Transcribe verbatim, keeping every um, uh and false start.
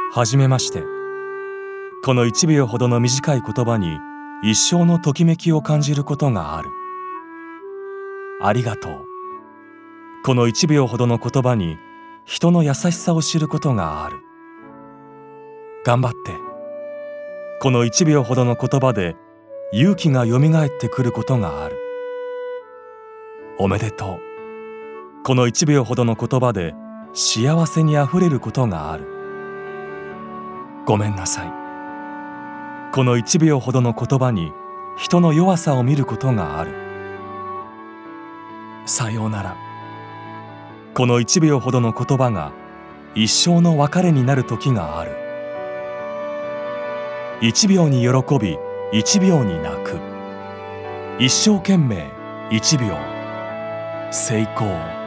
はじめまして。このいちびょうほどの短い言葉に一生のときめきを感じることがある。ありがとう。このいちびょうほどの言葉に人の優しさを知ることがある。頑張って。このいちびょうほどの言葉で勇気がよみがえってくることがある。おめでとう。このいちびょうほどの言葉で幸せにあふれることがある。ごめんなさい。このいちびょうほどの言葉に人の弱さを見ることがある。さようなら。このいちびょうほどの言葉が一生の別れになる時がある。いちびょうに喜び、いちびょうに泣く。一生懸命、いちびょう。成功。